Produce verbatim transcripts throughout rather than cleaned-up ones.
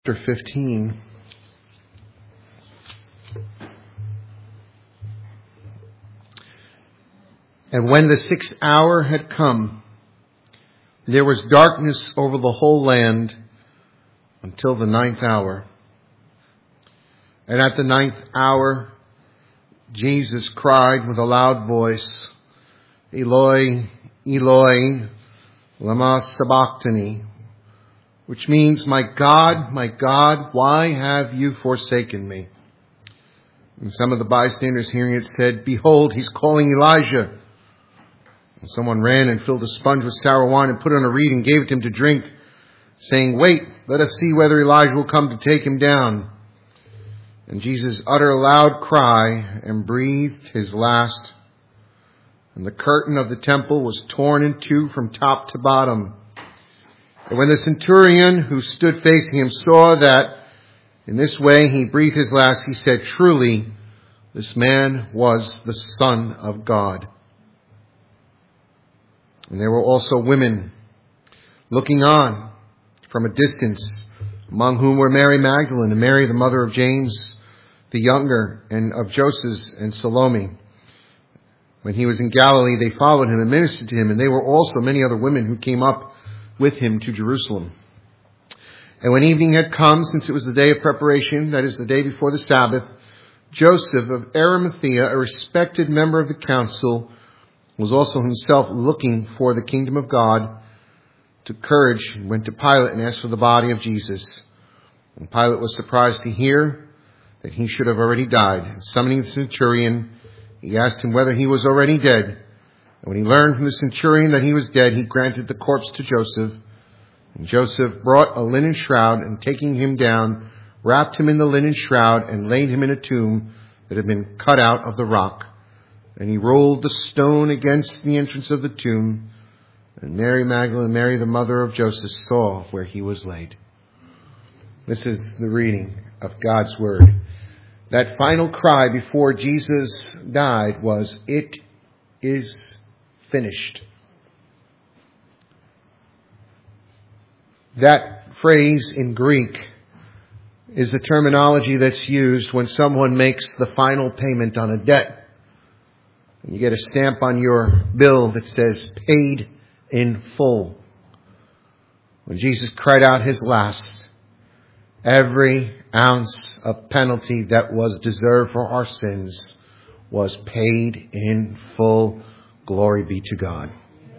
Chapter fifteen. And when the sixth hour had come, there was darkness over the whole land until the ninth hour. And at the ninth hour, Jesus cried with a loud voice, Eloi, Eloi, lama sabachthani, which means, my God, my God, why have you forsaken me? And some of the bystanders hearing it said, behold, he's calling Elijah. And someone ran and filled a sponge with sour wine and put it on a reed and gave it to him to drink, saying, wait, let us see whether Elijah will come to take him down. And Jesus uttered a loud cry and breathed his last. And the curtain of the temple was torn in two from top to bottom. And when the centurion who stood facing him saw that in this way he breathed his last, he said, truly, this man was the Son of God. And there were also women looking on from a distance, among whom were Mary Magdalene and Mary, the mother of James the younger, and of Joseph and Salome. When he was in Galilee, they followed him and ministered to him, and there were also many other women who came up with him to Jerusalem. And when evening had come, since it was the day of preparation, that is the day before the Sabbath, Joseph of Arimathea, a respected member of the council, was also himself looking for the kingdom of God, took courage and went to Pilate and asked for the body of Jesus. And Pilate was surprised to hear that he should have already died. And summoning the centurion, he asked him whether he was already dead. And when he learned from the centurion that he was dead, he granted the corpse to Joseph. And Joseph brought a linen shroud, and taking him down, wrapped him in the linen shroud and laid him in a tomb that had been cut out of the rock. And he rolled the stone against the entrance of the tomb. And Mary Magdalene, Mary the mother of Joseph, saw where he was laid. This is the reading of God's word. That final cry before Jesus died was, it is finished. That phrase in Greek is the terminology that's used when someone makes the final payment on a debt. You get a stamp on your bill that says paid in full. When Jesus cried out his last, every ounce of penalty that was deserved for our sins was paid in full. Glory be to God.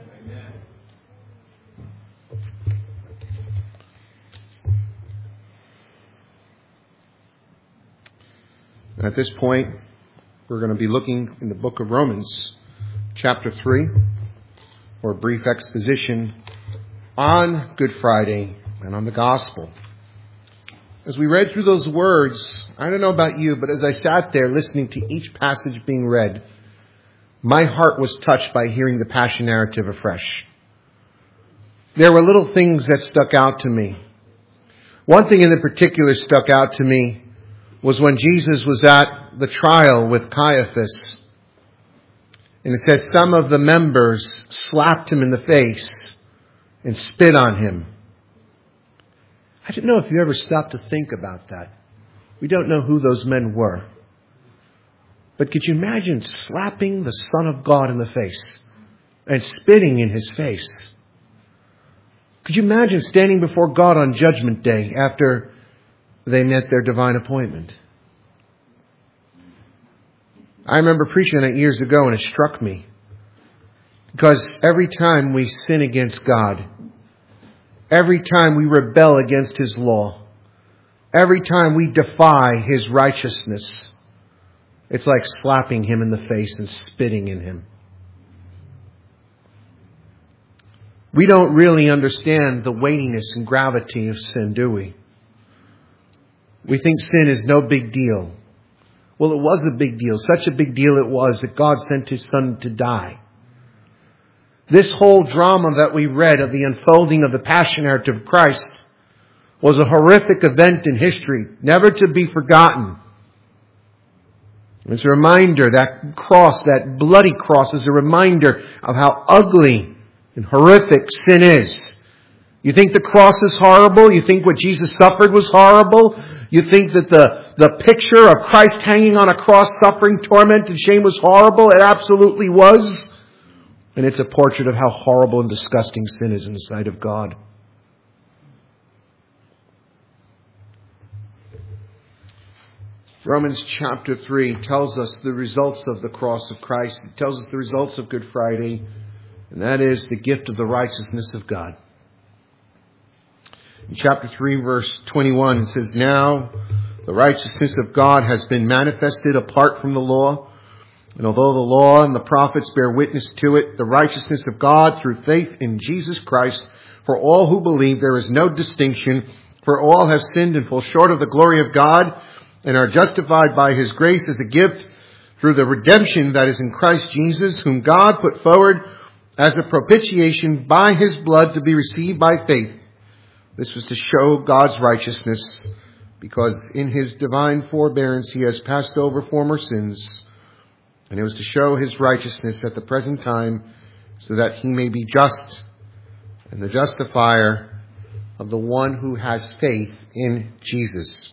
At this point, we're going to be looking in the book of Romans, chapter three, for a brief exposition on Good Friday and on the gospel. As we read through those words, I don't know about you, but as I sat there listening to each passage being read, my heart was touched by hearing the Passion narrative afresh. There were little things that stuck out to me. One thing in particular stuck out to me was when Jesus was at the trial with Caiaphas. And it says some of the members slapped him in the face and spit on him. I don't know if you ever stopped to think about that. We don't know who those men were. But could you imagine slapping the Son of God in the face and spitting in his face? Could you imagine standing before God on Judgment Day after they met their divine appointment? I remember preaching on it years ago, and it struck me. Because every time we sin against God, every time we rebel against his law, every time we defy his righteousness, it's like slapping him in the face and spitting in him. We don't really understand the weightiness and gravity of sin, do we? We think sin is no big deal. Well, it was a big deal. Such a big deal it was that God sent his Son to die. This whole drama that we read of the unfolding of the Passion narrative of Christ was a horrific event in history, never to be forgotten. It's a reminder, that cross, that bloody cross, is a reminder of how ugly and horrific sin is. You think the cross is horrible? You think what Jesus suffered was horrible? You think that the, the picture of Christ hanging on a cross, suffering, torment, and shame was horrible? It absolutely was. And it's a portrait of how horrible and disgusting sin is in the sight of God. Romans chapter three tells us the results of the cross of Christ. It tells us the results of Good Friday. And that is the gift of the righteousness of God. In chapter three, verse twenty-one, it says, "Now the righteousness of God has been manifested apart from the law. And although the law and the prophets bear witness to it, the righteousness of God through faith in Jesus Christ, for all who believe, there is no distinction. For all have sinned and fall short of the glory of God, and are justified by His grace as a gift through the redemption that is in Christ Jesus, whom God put forward as a propitiation by His blood to be received by faith. This was to show God's righteousness, because in His divine forbearance He has passed over former sins. And it was to show His righteousness at the present time, so that He may be just and the justifier of the one who has faith in Jesus."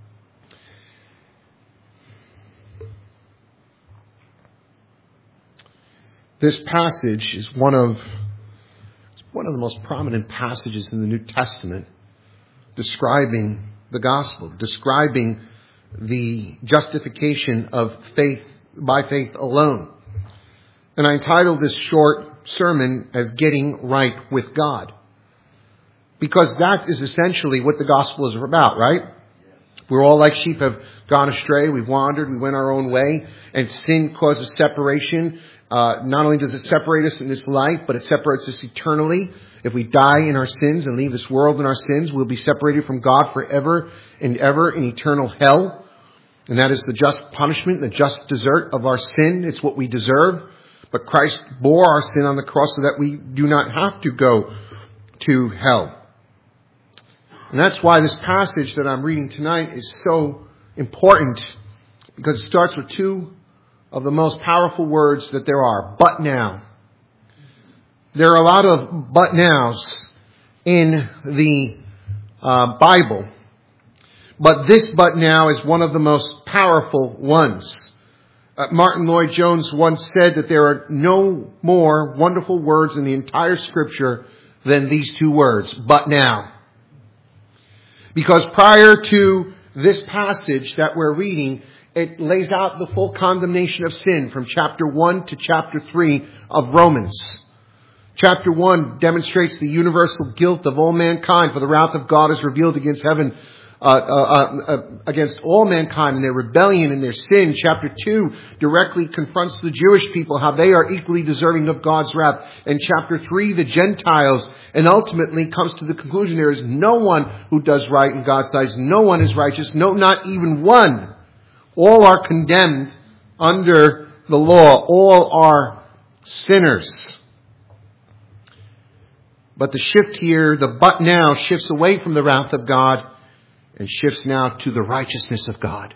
This passage is one of one of the most prominent passages in the New Testament describing the gospel, describing the justification of faith by faith alone. And I entitled this short sermon as "Getting Right with God," because that is essentially what the gospel is about, right? We're all like sheep have gone astray. We've wandered. We went our own way. And sin causes separation. Uh, not only does it separate us in this life, but it separates us eternally. If we die in our sins and leave this world in our sins, we'll be separated from God forever and ever in eternal hell. And that is the just punishment, the just desert of our sin. It's what we deserve. But Christ bore our sin on the cross so that we do not have to go to hell. And that's why this passage that I'm reading tonight is so important, because it starts with two of the most powerful words that there are. But now. There are a lot of but nows in the uh, Bible. But this but now is one of the most powerful ones. Uh, Martin Lloyd-Jones once said that there are no more wonderful words in the entire Scripture than these two words, but now. Because prior to this passage that we're reading, it lays out the full condemnation of sin from chapter one to chapter three of Romans. Chapter one demonstrates the universal guilt of all mankind, for the wrath of God is revealed against heaven, uh, uh, uh, against all mankind and their rebellion and their sin. Chapter two directly confronts the Jewish people, how they are equally deserving of God's wrath. And chapter three, the Gentiles, and ultimately comes to the conclusion there is no one who does right in God's sight. No one is righteous. No, not even one. All are condemned under the law. All are sinners. But the shift here, the but now, shifts away from the wrath of God and shifts now to the righteousness of God.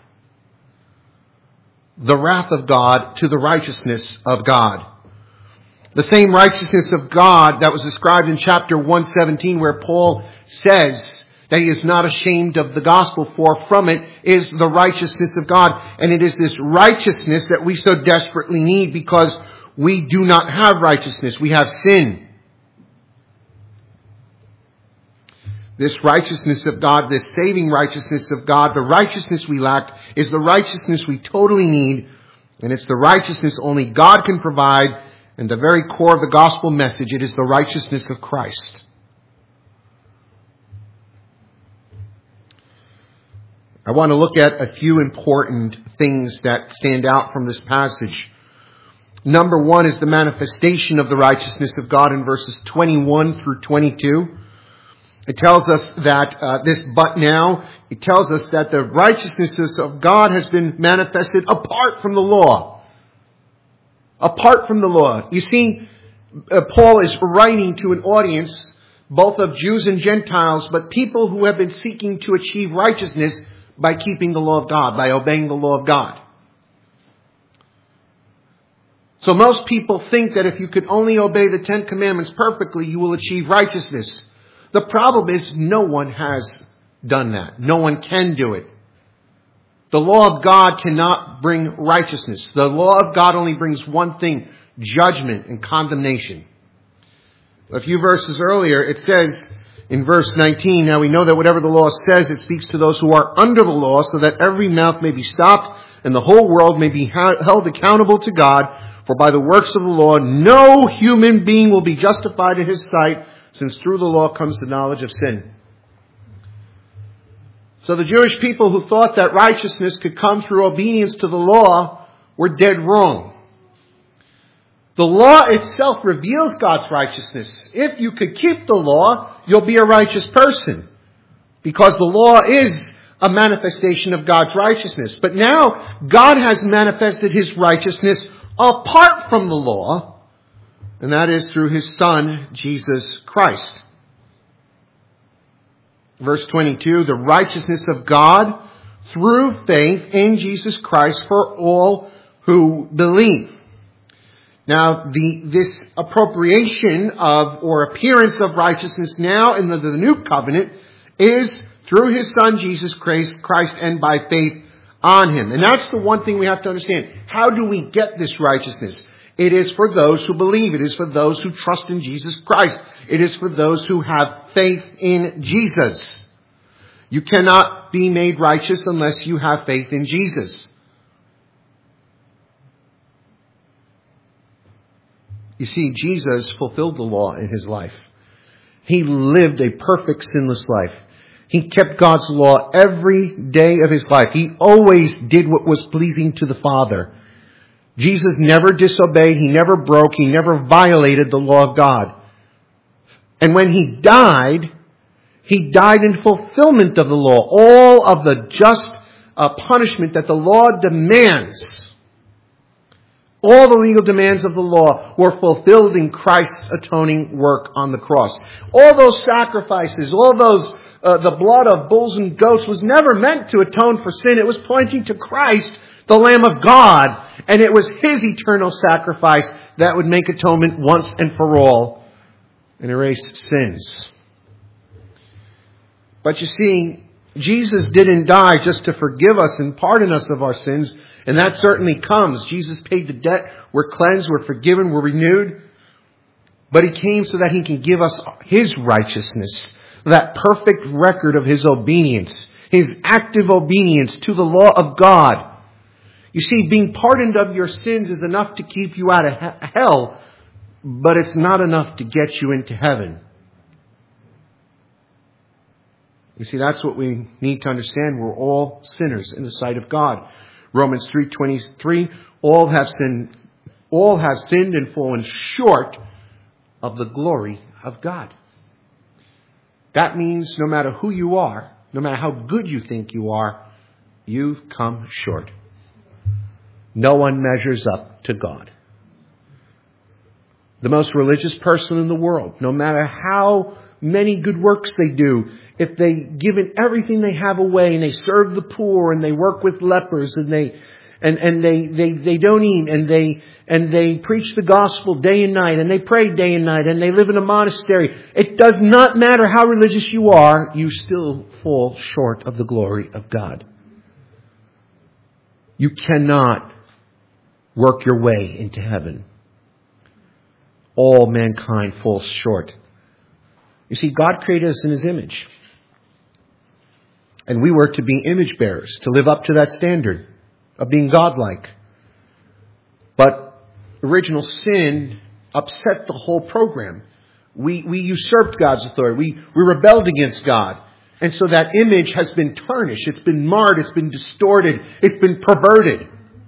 The wrath of God to the righteousness of God. The same righteousness of God that was described in chapter one seventeen, where Paul says that he is not ashamed of the gospel, for from it is the righteousness of God. And it is this righteousness that we so desperately need, because we do not have righteousness. We have sin. This righteousness of God, this saving righteousness of God, the righteousness we lack, is the righteousness we totally need. And it's the righteousness only God can provide. And the very core of the gospel message, it is the righteousness of Christ. I want to look at a few important things that stand out from this passage. Number one is the manifestation of the righteousness of God in verses twenty-one through twenty-two. It tells us that uh, this but now, it tells us that the righteousness of God has been manifested apart from the law. Apart from the law. You see, uh, Paul is writing to an audience, both of Jews and Gentiles, but people who have been seeking to achieve righteousness by keeping the law of God, by obeying the law of God. So most people think that if you could only obey the Ten Commandments perfectly, you will achieve righteousness. The problem is no one has done that. No one can do it. The law of God cannot bring righteousness. The law of God only brings one thing, judgment and condemnation. A few verses earlier, it says in verse nineteen, now we know that whatever the law says, it speaks to those who are under the law, so that every mouth may be stopped and the whole world may be held accountable to God. For by the works of the law, no human being will be justified in his sight, since through the law comes the knowledge of sin. So the Jewish people who thought that righteousness could come through obedience to the law were dead wrong. The law itself reveals God's righteousness. If you could keep the law, you'll be a righteous person, because the law is a manifestation of God's righteousness. But now God has manifested his righteousness apart from the law, and that is through his Son, Jesus Christ. Verse twenty-two, the righteousness of God through faith in Jesus Christ for all who believe. Now, the this appropriation of or appearance of righteousness now in the, the new covenant is through his Son, Jesus Christ, Christ, and by faith on him. And that's the one thing we have to understand. How do we get this righteousness? It is for those who believe. It is for those who trust in Jesus Christ. It is for those who have faith in Jesus. You cannot be made righteous unless you have faith in Jesus. You see, Jesus fulfilled the law in his life. He lived a perfect, sinless life. He kept God's law every day of his life. He always did what was pleasing to the Father. Jesus never disobeyed. He never broke. He never violated the law of God. And when he died, he died in fulfillment of the law. All of the just uh, punishment that the law demands, all the legal demands of the law were fulfilled in Christ's atoning work on the cross. All those sacrifices, all those Uh, the blood of bulls and goats was never meant to atone for sin. It was pointing to Christ, the Lamb of God. And it was his eternal sacrifice that would make atonement once and for all and erase sins. But you see, Jesus didn't die just to forgive us and pardon us of our sins. And that certainly comes. Jesus paid the debt. We're cleansed, we're forgiven, we're renewed. But he came so that he can give us his righteousness. That perfect record of his obedience, his active obedience to the law of God. You see, being pardoned of your sins is enough to keep you out of hell, but it's not enough to get you into heaven. You see, that's what we need to understand. We're all sinners in the sight of God. Romans three twenty-three, all have sinned, all have sinned and fallen short of the glory of God. That means no matter who you are, no matter how good you think you are, you've come short. No one measures up to God. The most religious person in the world, no matter how many good works they do, if they give everything they have away and they serve the poor and they work with lepers and they and, and they, they, they don't eat and they and they preach the gospel day and night and they pray day and night and they live in a monastery. It does not matter how religious you are, you still fall short of the glory of God. You cannot work your way into heaven. All mankind falls short. You see, God created us in his image. And we were to be image bearers, to live up to that standard of being godlike. But original sin upset the whole program. We, we usurped God's authority. We, we rebelled against God. And so that image has been tarnished. It's been marred. It's been distorted. It's been perverted.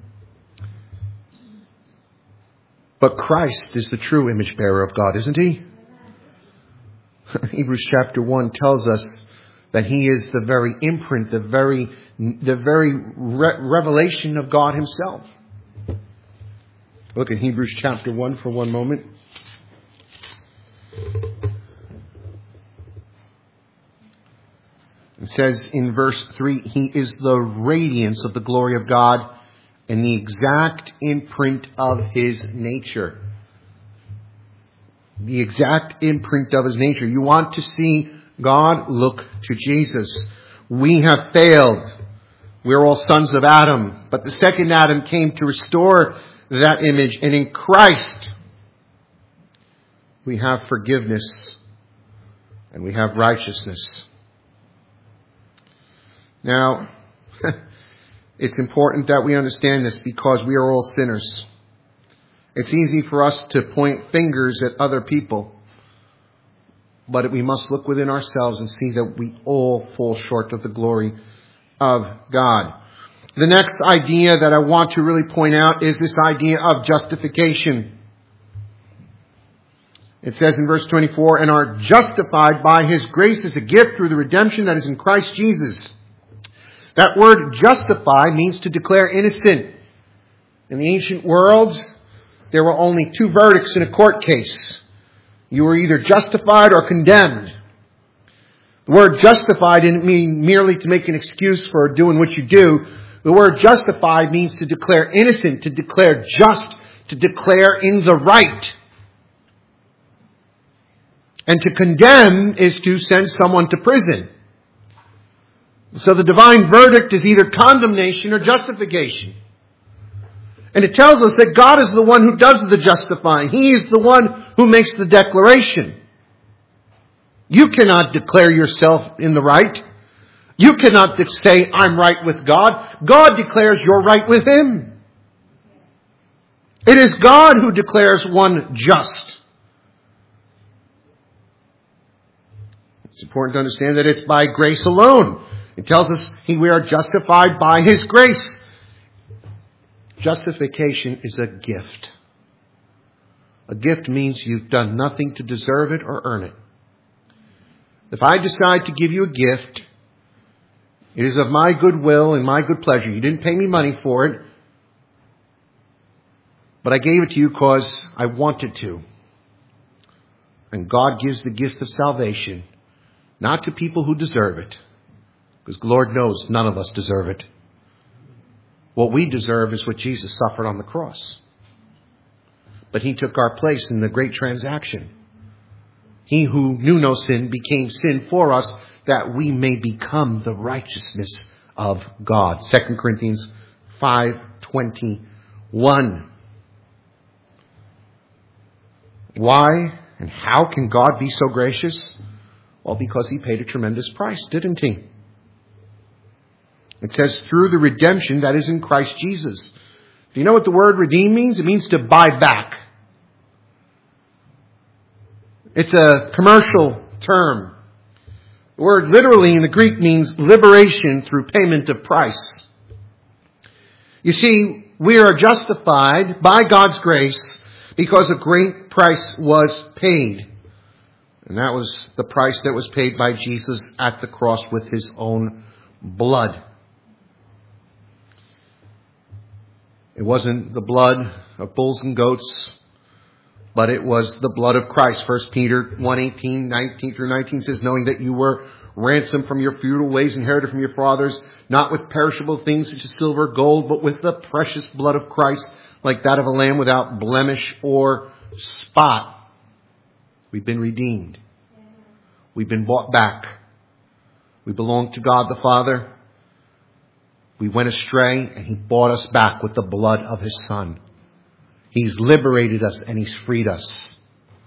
But Christ is the true image bearer of God, isn't he? Hebrews chapter one tells us that he is the very imprint, the very, the very re- revelation of God himself. Look at Hebrews chapter one for one moment. It says in verse three, he is the radiance of the glory of God and the exact imprint of his nature. The exact imprint of his nature. You want to see God, look to Jesus. We have failed. We're all sons of Adam. But the second Adam came to restore that image. And in Christ, we have forgiveness and we have righteousness. Now, it's important that we understand this because we are all sinners. It's easy for us to point fingers at other people, but we must look within ourselves and see that we all fall short of the glory of God. The next idea that I want to really point out is this idea of justification. It says in verse twenty-four, and are justified by His grace as a gift through the redemption that is in Christ Jesus. That word justify means to declare innocent. In the ancient world, there were only two verdicts in a court case. You were either justified or condemned. The word justified didn't mean merely to make an excuse for doing what you do. The word justified means to declare innocent, to declare just, to declare in the right. And to condemn is to send someone to prison. So the divine verdict is either condemnation or justification. And it tells us that God is the one who does the justifying. He is the one who makes the declaration. You cannot declare yourself in the right. You cannot say, I'm right with God. God declares you're right with Him. It is God who declares one just. It's important to understand that it's by grace alone. It tells us we are justified by His grace. Justification is a gift. A gift means you've done nothing to deserve it or earn it. If I decide to give you a gift, it is of my good will and my good pleasure. You didn't pay me money for it, but I gave it to you because I wanted to. And God gives the gift of salvation, not to people who deserve it, because the Lord knows none of us deserve it. What we deserve is what Jesus suffered on the cross. But He took our place in the great transaction. He who knew no sin became sin for us that we may become the righteousness of God. Second Corinthians five twenty-one. Why and how can God be so gracious? Well, because He paid a tremendous price, didn't He? It says, through the redemption that is in Christ Jesus. Do you know what the word redeem means? It means to buy back. It's a commercial term. The word literally in the Greek means liberation through payment of price. You see, we are justified by God's grace because a great price was paid. And that was the price that was paid by Jesus at the cross with His own blood. It wasn't the blood of bulls and goats, but it was the blood of Christ. First Peter one eighteen, nineteen through nineteen says, knowing that you were ransomed from your futile ways inherited from your fathers, not with perishable things such as silver, gold, but with the precious blood of Christ, like that of a lamb without blemish or spot. We've been redeemed. We've been bought back. We belong to God the Father. We went astray and He bought us back with the blood of His Son. He's liberated us and He's freed us.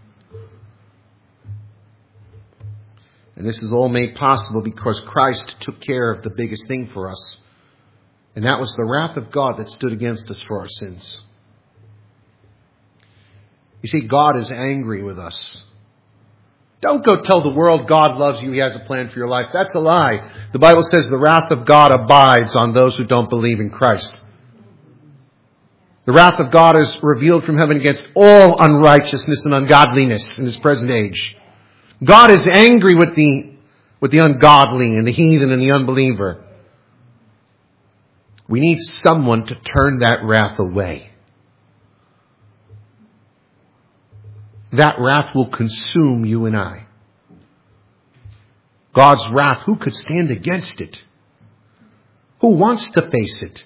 And this is all made possible because Christ took care of the biggest thing for us. And that was the wrath of God that stood against us for our sins. You see, God is angry with us. Don't go tell the world God loves you, He has a plan for your life. That's a lie. The Bible says the wrath of God abides on those who don't believe in Christ. The wrath of God is revealed from heaven against all unrighteousness and ungodliness in this present age. God is angry with the, with the ungodly and the heathen and the unbeliever. We need someone to turn that wrath away. That wrath will consume you and I. God's wrath, who could stand against it? Who wants to face it?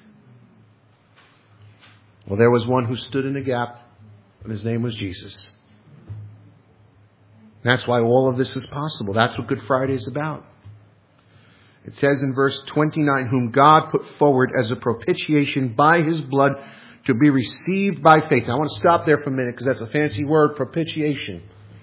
Well, there was one who stood in the gap, and His name was Jesus. That's why all of this is possible. That's what Good Friday is about. It says in verse twenty-nine, whom God put forward as a propitiation by his blood to be received by faith. Now, I want to stop there for a minute because that's a fancy word, propitiation.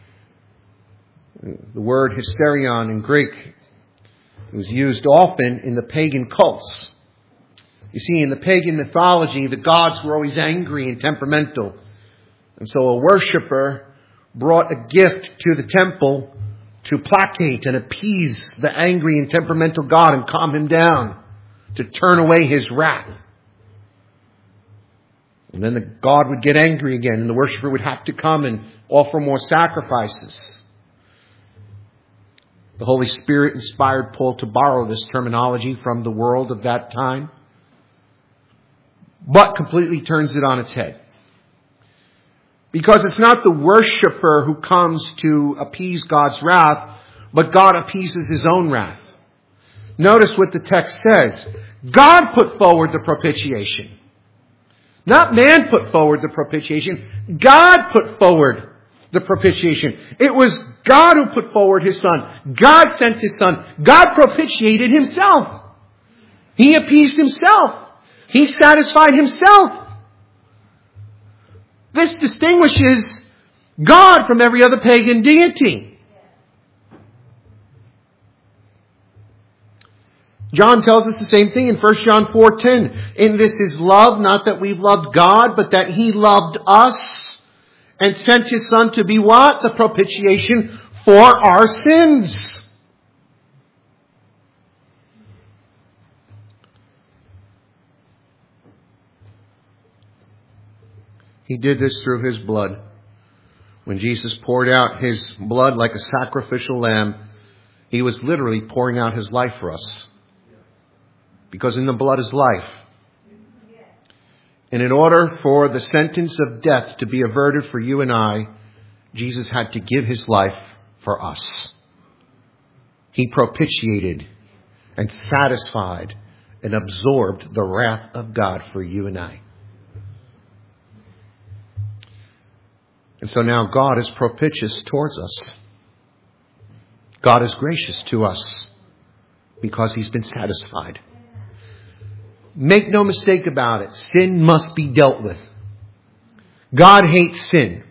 The word hysterion in Greek was used often in the pagan cults. You see, in the pagan mythology, the gods were always angry and temperamental. And so a worshiper brought a gift to the temple to placate and appease the angry and temperamental god and calm him down, to turn away his wrath. And then the god would get angry again, and the worshiper would have to come and offer more sacrifices. The Holy Spirit inspired Paul to borrow this terminology from the world of that time, but completely turns it on its head. Because it's not the worshiper who comes to appease God's wrath, but God appeases his own wrath. Notice what the text says. God put forward the propitiation. Not man put forward the propitiation. God put forward the propitiation. It was God who put forward his Son. God sent his Son. God propitiated himself. He appeased himself. He satisfied himself. This distinguishes God from every other pagan deity. John tells us the same thing in First John four ten. In this is love, not that we've loved God, but that he loved us and sent his Son to be what? The propitiation for our sins. He did this through his blood. When Jesus poured out his blood like a sacrificial lamb, he was literally pouring out his life for us. Because in the blood is life. And in order for the sentence of death to be averted for you and I, Jesus had to give his life for us. He propitiated and satisfied and absorbed the wrath of God for you and I. And so now God is propitious towards us. God is gracious to us because he's been satisfied. Make no mistake about it. Sin must be dealt with. God hates sin.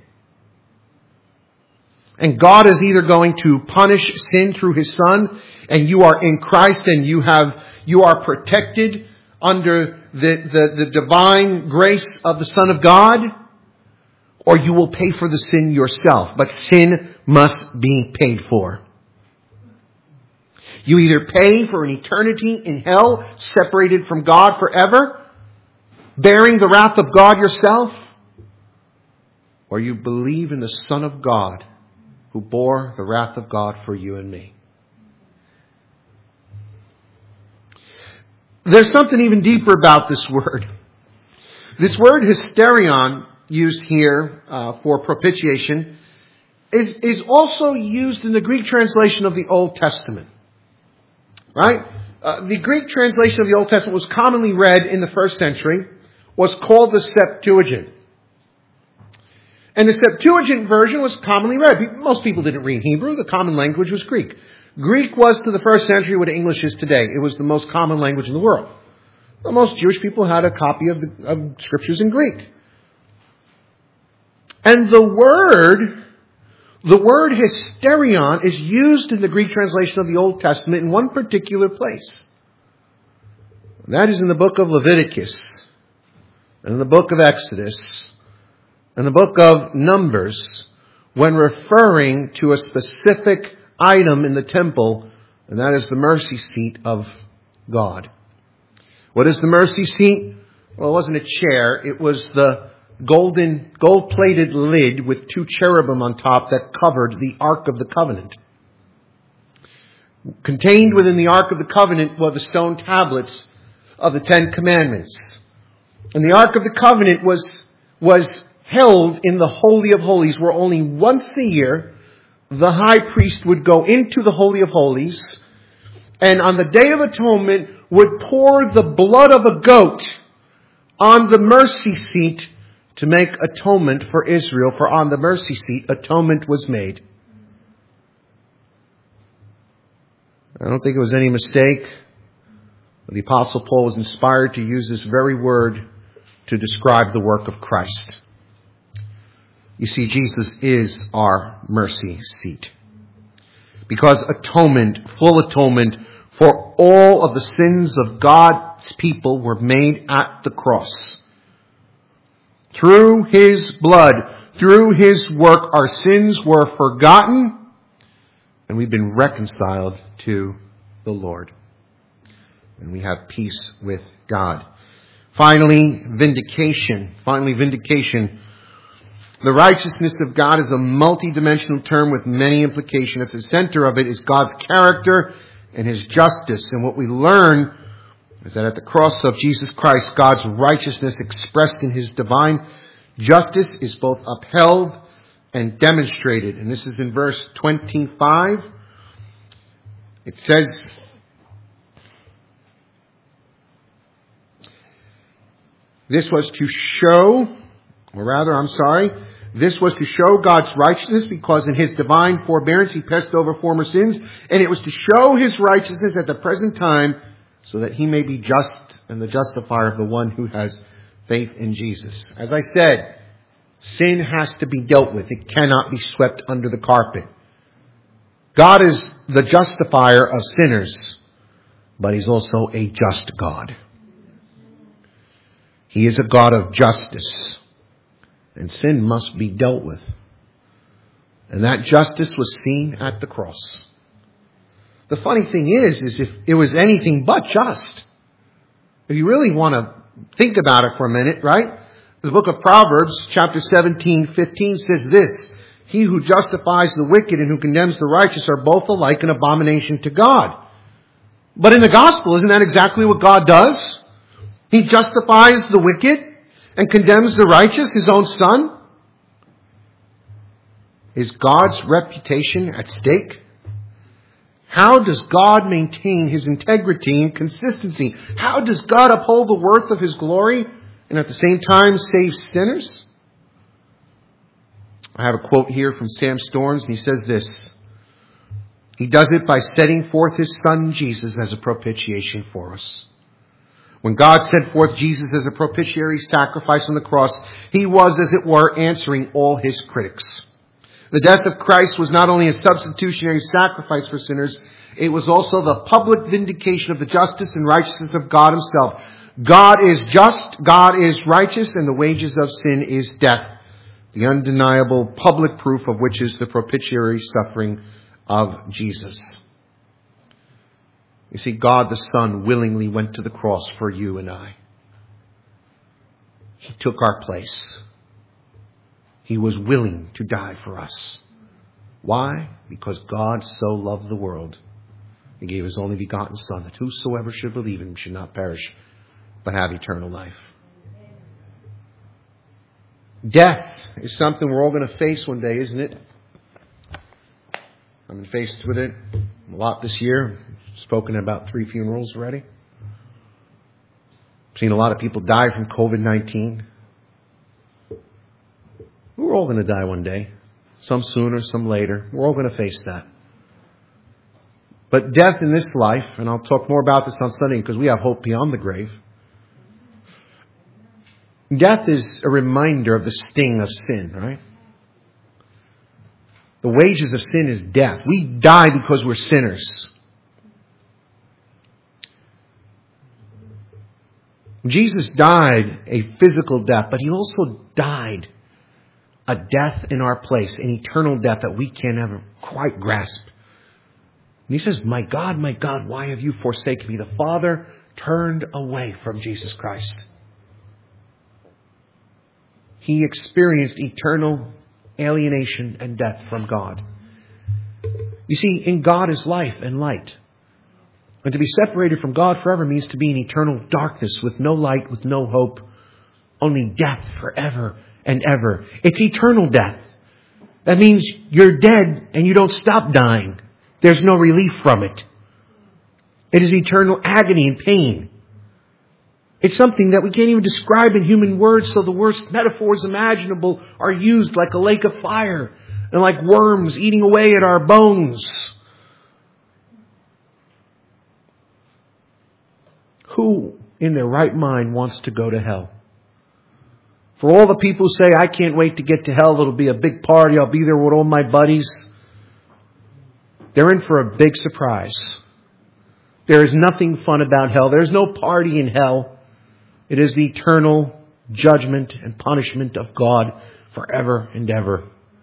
And God is either going to punish sin through his Son, and you are in Christ and you have, you are protected under the, the, the divine grace of the Son of God, or you will pay for the sin yourself. But sin must be paid for. You either pay for an eternity in hell, separated from God forever, bearing the wrath of God yourself, or you believe in the Son of God who bore the wrath of God for you and me. There's something even deeper about this word. This word hysterion, used here uh, for propitiation, is, is also used in the Greek translation of the Old Testament. Right? Uh, the Greek translation of the Old Testament was commonly read in the first century, was called the Septuagint. And the Septuagint version was commonly read. Most people didn't read Hebrew. The common language was Greek. Greek was to the first century what English is today. It was the most common language in the world. Well, most Jewish people had a copy of the of scriptures in Greek. And the word, the word hysterion is used in the Greek translation of the Old Testament in one particular place. And that is in the book of Leviticus, and in the book of Exodus, and the book of Numbers, when referring to a specific item in the temple, and that is the mercy seat of God. What is the mercy seat? Well, it wasn't a chair. It was the golden, gold-plated lid with two cherubim on top that covered the Ark of the Covenant. Contained within the Ark of the Covenant were the stone tablets of the Ten Commandments. And the Ark of the Covenant was, was held in the Holy of Holies, where only once a year the high priest would go into the Holy of Holies and on the Day of Atonement would pour the blood of a goat on the mercy seat to make atonement for Israel, for on the mercy seat atonement was made. I don't think it was any mistake. The Apostle Paul was inspired to use this very word to describe the work of Christ. You see, Jesus is our mercy seat. Because atonement, full atonement for all of the sins of God's people were made at the cross. Through His blood, through His work, our sins were forgotten and we've been reconciled to the Lord. And we have peace with God. Finally, vindication. Finally, vindication. The righteousness of God is a multi-dimensional term with many implications. At the center of it is God's character and His justice. And what we learn is that at the cross of Jesus Christ, God's righteousness expressed in His divine justice is both upheld and demonstrated. And this is in verse twenty-five. It says, this was to show, or rather, I'm sorry, this was to show God's righteousness because in His divine forbearance He passed over former sins, and it was to show His righteousness at the present time so that He may be just and the justifier of the one who has faith in Jesus. As I said, sin has to be dealt with. It cannot be swept under the carpet. God is the justifier of sinners, but He's also a just God. He is a God of justice, and sin must be dealt with. And that justice was seen at the cross. The funny thing is, is if it was anything but just, if you really want to think about it for a minute, right? The book of Proverbs, chapter seventeen, fifteen says this, he who justifies the wicked and who condemns the righteous are both alike an abomination to God. But in the gospel, isn't that exactly what God does? He justifies the wicked and condemns the righteous, His own Son. Is God's reputation at stake? How does God maintain His integrity and consistency? How does God uphold the worth of His glory and at the same time save sinners? I have a quote here from Sam Storms, and he says this, He does it by setting forth His Son Jesus as a propitiation for us. When God sent forth Jesus as a propitiatory sacrifice on the cross, He was, as it were, answering all His critics. The death of Christ was not only a substitutionary sacrifice for sinners, it was also the public vindication of the justice and righteousness of God Himself. God is just, God is righteous, and the wages of sin is death. The undeniable public proof of which is the propitiatory suffering of Jesus. You see, God the Son willingly went to the cross for you and I. He took our place. He was willing to die for us. Why? Because God so loved the world. He gave His only begotten Son, that whosoever should believe in Him should not perish, but have eternal life. Death is something we're all going to face one day, isn't it? I've been faced with it a lot this year. Spoken about three funerals already. Seen a lot of people die from covid nineteen. We're all going to die one day. Some sooner, some later. We're all going to face that. But death in this life, and I'll talk more about this on Sunday because we have hope beyond the grave. Death is a reminder of the sting of sin, right? The wages of sin is death. We die because we're sinners. Jesus died a physical death, but He also died a death in our place, an eternal death that we can never quite grasp. And He says, my God, my God, why have you forsaken me? The Father turned away from Jesus Christ. He experienced eternal alienation and death from God. You see, in God is life and light. And to be separated from God forever means to be in eternal darkness with no light, with no hope, only death forever and ever. It's eternal death. That means you're dead and you don't stop dying. There's no relief from it. It is eternal agony and pain. It's something that we can't even describe in human words, so the worst metaphors imaginable are used, like a lake of fire and like worms eating away at our bones. who in their right mind wants to go to hell? For all the people who say, I can't wait to get to hell, it'll be a big party, I'll be there with all my buddies. They're in for a big surprise. There is nothing fun about hell. There's no party in hell. It is the eternal judgment and punishment of God forever and ever.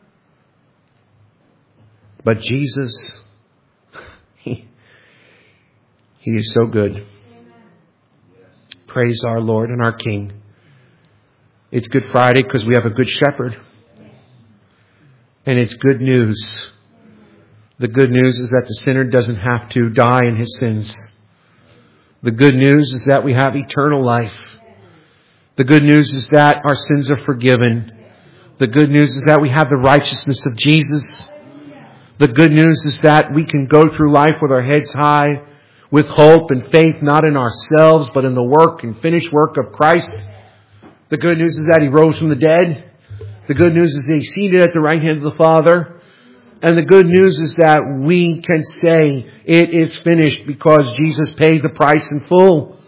But Jesus, He, He is so good. Praise our Lord and our King. It's Good Friday because we have a good shepherd. And it's good news. The good news is that the sinner doesn't have to die in his sins. The good news is that we have eternal life. The good news is that our sins are forgiven. The good news is that we have the righteousness of Jesus. The good news is that we can go through life with our heads high, with hope and faith, not in ourselves, but in the work and finished work of Christ. The good news is that He rose from the dead. The good news is that He's seated at the right hand of the Father. And the good news is that we can say it is finished because Jesus paid the price in full.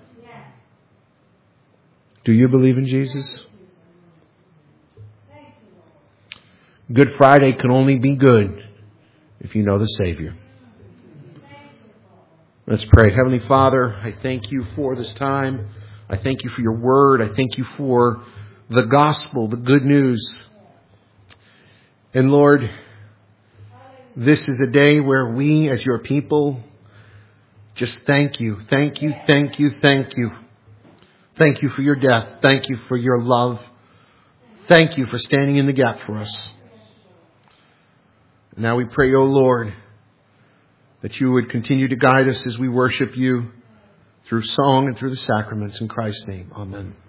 Do you believe in Jesus? Good Friday can only be good if you know the Savior. Let's pray. Heavenly Father, I thank You for this time. I thank You for Your word. I thank You for the gospel, the good news. And Lord, this is a day where we as Your people just thank You. Thank You, thank You, thank You. Thank You for Your death. Thank You for Your love. Thank You for standing in the gap for us. Now we pray, O Lord, that You would continue to guide us as we worship You through song and through the sacraments. In Christ's name, amen.